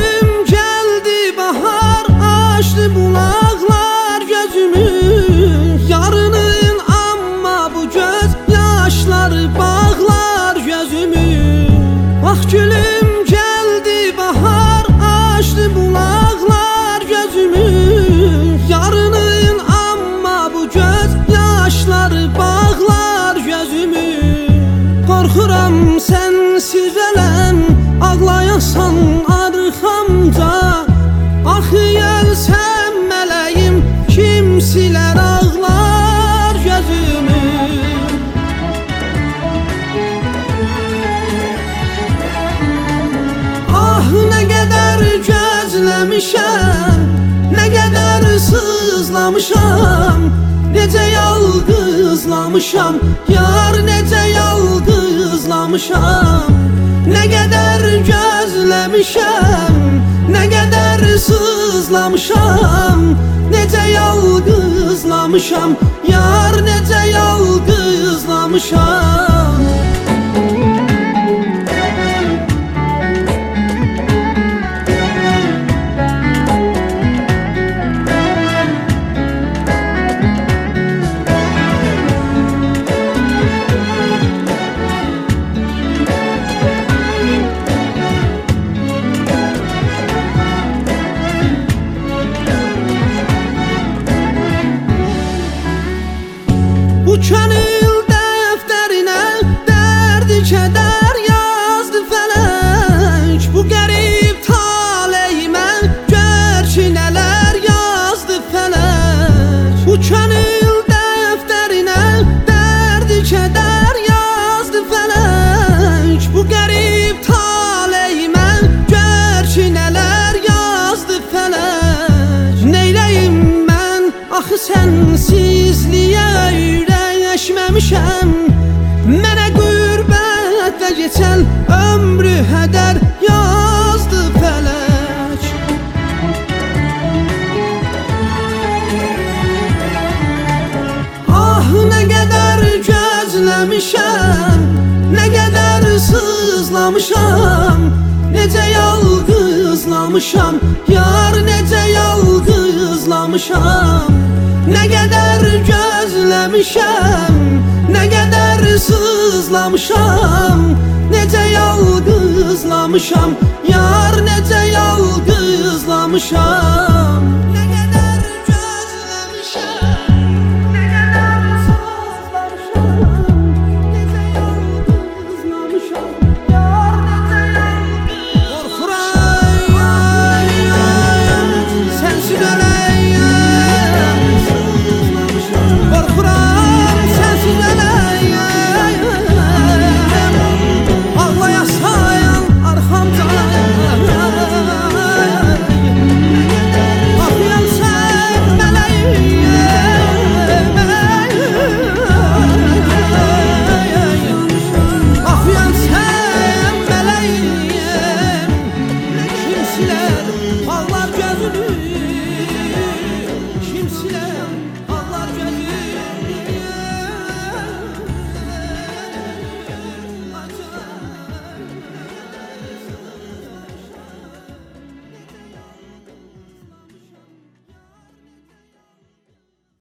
gülüm geldi bahar, açtı bulaklar gözümü. Yarının amma bu göz yaşları bağlar gözümü. Ah gülüm geldi bahar, açtı bulaklar gözümü. Yarının amma bu göz yaşları bağlar gözümü. Korkuram sensiz elem, ağlayasan arxamda. Axı gəlsəm mələyim, kim silər ağlar gözümü. Ah nə qədər gözləmişəm, nə qədər sızlamışam. Necə yalqızlamışam, yar necə yalqızlamışam. Nə qədər gözləmişəm, nə qədər sızlamışam. Necə yalqızlamışam, yar necə yalqızlamışam. Bu könül dəftərinə dərdi kədər yazdı fələk. Bu qərib taleyimə gör ki nələr yazdı fələk. Bu könül dəftərinə dərdi kədər yazdı fələk. Bu qərib taleyimə gör ki nələr yazdı fələk. Neyləyim mən axı sənsizliyə ürəkləşməmişəm. Mənə qürbətdə keçən ömrü hədər yazdı fələk. Ah nə qədər gözləmişəm, nə qədər sızlamışam. Necə yalqızlamışam, yar necə yalqızlamışam. Nə qədər gözləmişəm, nə qədər sızlamışam. Necə yalqızlamışam, yar necə yalqızlamışam.